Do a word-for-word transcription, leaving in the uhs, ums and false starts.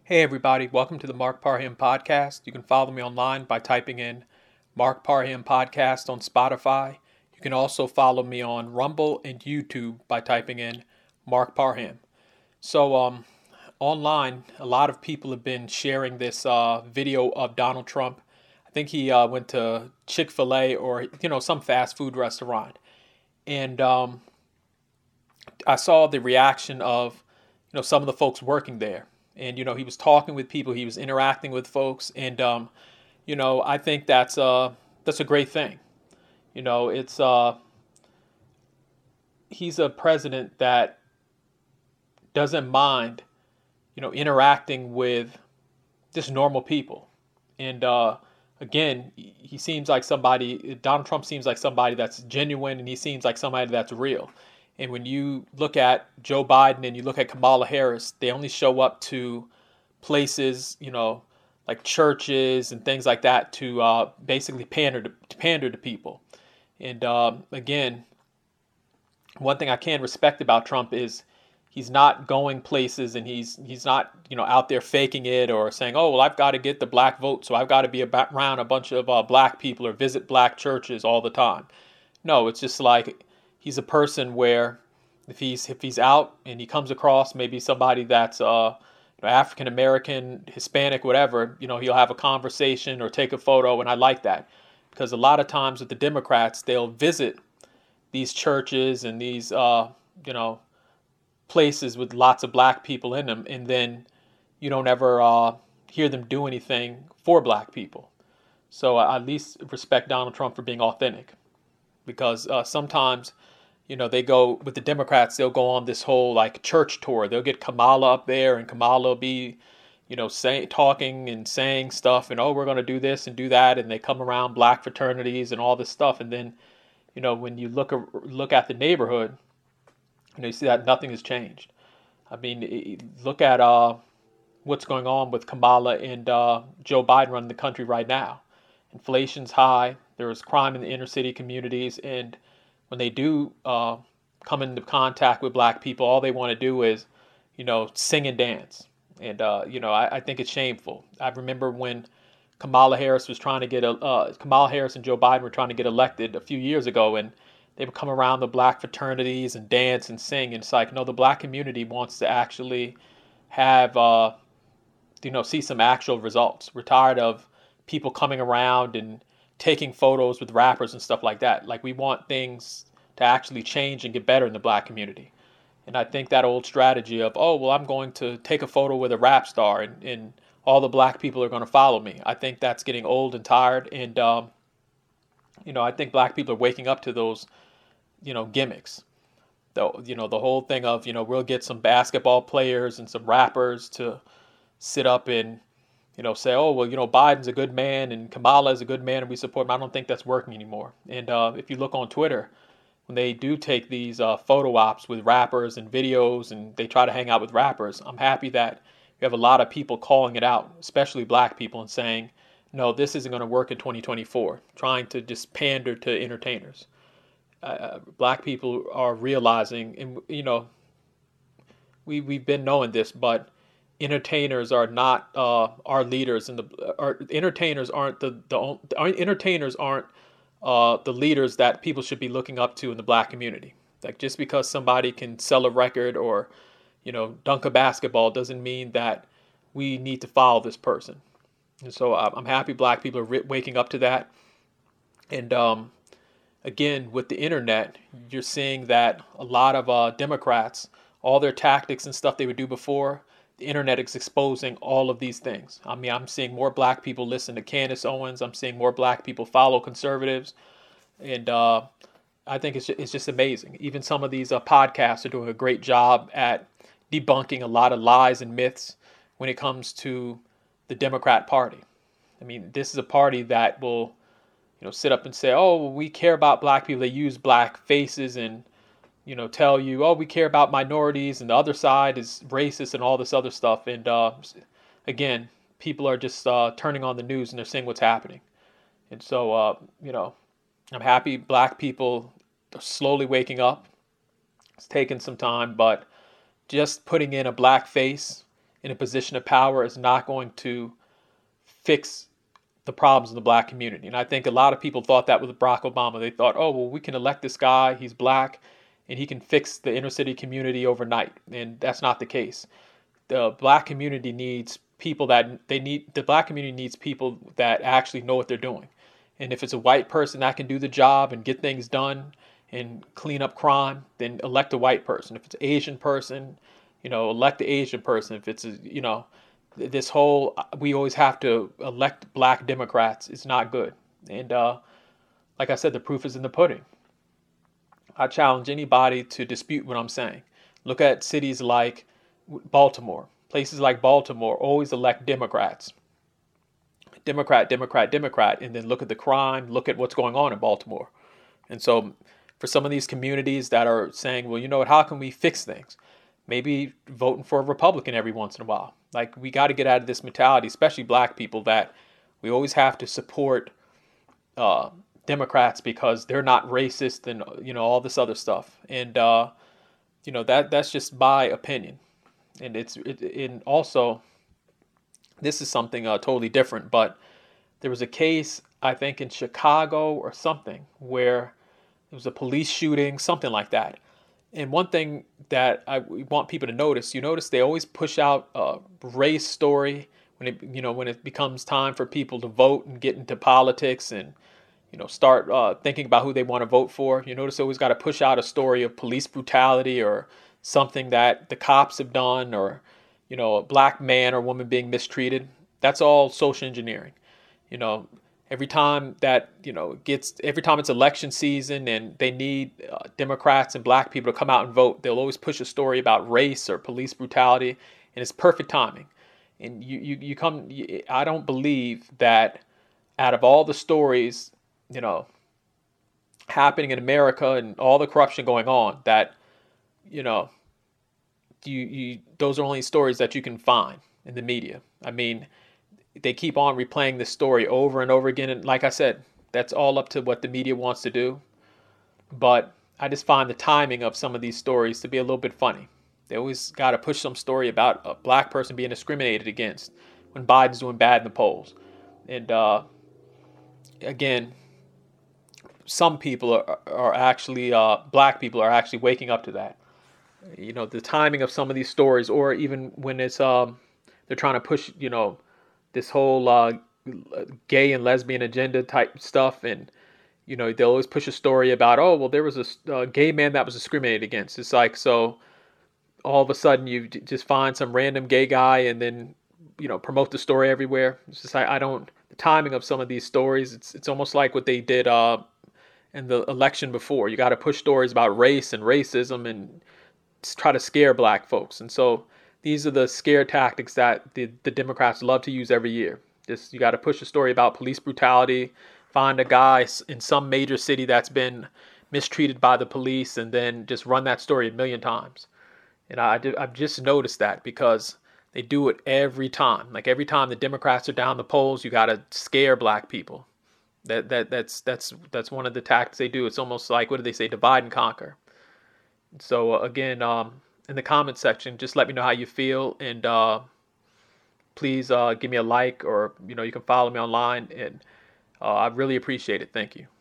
Hey everybody, welcome to the Mark Parham Podcast. You can follow me online by typing in Mark Parham Podcast on Spotify. You can also follow me on Rumble and YouTube by typing in Mark Parham. So um, online, a lot of people have been sharing this uh, video of Donald Trump. I think he uh, went to Chick-fil-A or you know some fast food restaurant, and um, I saw the reaction of you know some of the folks working there. And, you know, he was talking with people, he was interacting with folks. And, um, you know, I think that's, uh, that's a great thing. You know, it's, uh, he's a president that doesn't mind, you know, interacting with just normal people. And, uh, again, he seems like somebody, Donald Trump seems like somebody that's genuine, and he seems like somebody that's real. And when you look at Joe Biden and you look at Kamala Harris, they only show up to places, you know, like churches and things like that to uh, basically pander to, to pander to people. And um, again, one thing I can respect about Trump is he's not going places, and he's he's not you know out there faking it or saying, oh well, I've got to get the black vote, so I've got to be around a bunch of uh, black people or visit black churches all the time. No, it's just like he's a person where if he's if he's out and he comes across maybe somebody that's uh you know, African American, Hispanic, whatever, you know, he'll have a conversation or take a photo, and I like that because a lot of times with the Democrats, they'll visit these churches and these uh you know places with lots of black people in them, and then you don't ever uh, hear them do anything for black people. So I at least respect Donald Trump for being authentic, because uh, sometimes, you know, they go with the Democrats, they'll go on this whole like church tour. They'll get Kamala up there, and Kamala will be, you know, saying, talking and saying stuff, and oh, we're going to do this and do that, and they come around black fraternities and all this stuff, and then, you know, when you look look at the neighborhood, you know, you see that nothing has changed. I mean, look at uh, what's going on with Kamala and uh, Joe Biden running the country right now. Inflation's high. There's crime in the inner city communities, and when they do uh, come into contact with black people, all they want to do is, you know, sing and dance. And uh, you know, I, I think it's shameful. I remember when Kamala Harris was trying to get a uh, Kamala Harris and Joe Biden were trying to get elected a few years ago, and they would come around the black fraternities and dance and sing. And it's like, no, the black community wants to actually have, uh, you know, see some actual results. We're tired of people coming around and taking photos with rappers and stuff like that. Like, we want things to actually change and get better in the black community. And I think that old strategy of, oh, well, I'm going to take a photo with a rap star and, and all the black people are going to follow me. I think that's getting old and tired. And, um, you know, I think black people are waking up to those you know, gimmicks. The, you know, the whole thing of, you know, we'll get some basketball players and some rappers to sit up and, you know, say, oh, well, you know, Biden's a good man and Kamala is a good man and we support him. I don't think that's working anymore. And uh, if you look on Twitter, when they do take these uh, photo ops with rappers and videos and they try to hang out with rappers, I'm happy that you have a lot of people calling it out, especially black people, and saying, no, this isn't going to work in twenty twenty-four, trying to just pander to entertainers. Uh, black people are realizing, and you know, we we've been knowing this, but entertainers are not uh, our leaders, and the our, entertainers aren't the the, the entertainers aren't uh, the leaders that people should be looking up to in the black community. Like, just because somebody can sell a record or, you know, dunk a basketball doesn't mean that we need to follow this person. And so uh, I'm happy black people are re- waking up to that, and um. Again, with the internet, you're seeing that a lot of uh, Democrats, all their tactics and stuff they would do before, the internet is exposing all of these things. I mean, I'm seeing more black people listen to Candace Owens. I'm seeing more black people follow conservatives. And uh, I think it's just, it's just amazing. Even some of these uh, podcasts are doing a great job at debunking a lot of lies and myths when it comes to the Democrat Party. I mean, this is a party that will, you know, sit up and say, oh, well, we care about black people. They use black faces and, you know, tell you, oh, we care about minorities, and the other side is racist and all this other stuff. And uh, again, people are just uh, turning on the news and they're seeing what's happening. And so, uh, you know, I'm happy black people are slowly waking up. It's taken some time, but just putting in a black face in a position of power is not going to fix the problems in the black community. And I think a lot of people thought that with Barack Obama. They thought, oh, well, we can elect this guy, he's black, and he can fix the inner city community overnight. And that's not the case. The black community needs people that they need, the black community needs people that actually know what they're doing. And if it's a white person that can do the job and get things done and clean up crime, then elect a white person. If it's an Asian person, you know, elect the Asian person. If it's, a, you know, this whole, we always have to elect black Democrats is not good. And uh, like I said, the proof is in the pudding. I challenge anybody to dispute what I'm saying. Look at cities like Baltimore. Places like Baltimore always elect Democrats. Democrat, Democrat, Democrat, and then look at the crime, look at what's going on in Baltimore. And so for some of these communities that are saying, well, you know what, how can we fix things? Maybe voting for a Republican every once in a while. Like, we got to get out of this mentality, especially black people, that we always have to support uh, Democrats because they're not racist and, you know, all this other stuff. And, uh, you know, that that's just my opinion. And it's it, and also, this is something uh, totally different, but there was a case, I think, in Chicago or something, where there was a police shooting, something like that. And one thing that I want people to notice, you notice they always push out a race story when it, you know, when it becomes time for people to vote and get into politics and, you know, start uh, thinking about who they want to vote for. You notice they always got to push out a story of police brutality or something that the cops have done, or, you know, a black man or woman being mistreated. That's all social engineering. You know, every time that, you know, it gets, every time it's election season and they need uh, Democrats and black people to come out and vote, they'll always push a story about race or police brutality, and it's perfect timing. And you, you, you come, you, I don't believe that out of all the stories, you know, happening in America and all the corruption going on, that, you know, you, you, those are only stories that you can find in the media. I mean, they keep on replaying this story over and over again. And like I said, that's all up to what the media wants to do. But I just find the timing of some of these stories to be a little bit funny. They always got to push some story about a black person being discriminated against when Biden's doing bad in the polls. And uh, again, some people are, are actually, uh, black people are actually waking up to that. You know, the timing of some of these stories, or even when it's, um, they're trying to push, you know, this whole uh, gay and lesbian agenda type stuff. And, you know, they'll always push a story about, oh, well, there was a uh, gay man that was discriminated against. It's like, so all of a sudden you just find some random gay guy and then, you know, promote the story everywhere. It's just, I, I don't, the timing of some of these stories, it's it's almost like what they did uh, in the election before. You got to push stories about race and racism and try to scare black folks. And so these are the scare tactics that the, the Democrats love to use every year. Just, you got to push a story about police brutality, find a guy in some major city that's been mistreated by the police, and then just run that story a million times. And I, I've just noticed that because they do it every time. Like every time the Democrats are down the polls, you got to scare black people. That that that's that's that's one of the tactics they do. It's almost like, what do they say, divide and conquer. So uh, again, um, in the comment section, just let me know how you feel, and uh, please uh, give me a like, or, you know, you can follow me online, and uh, I really appreciate it. Thank you.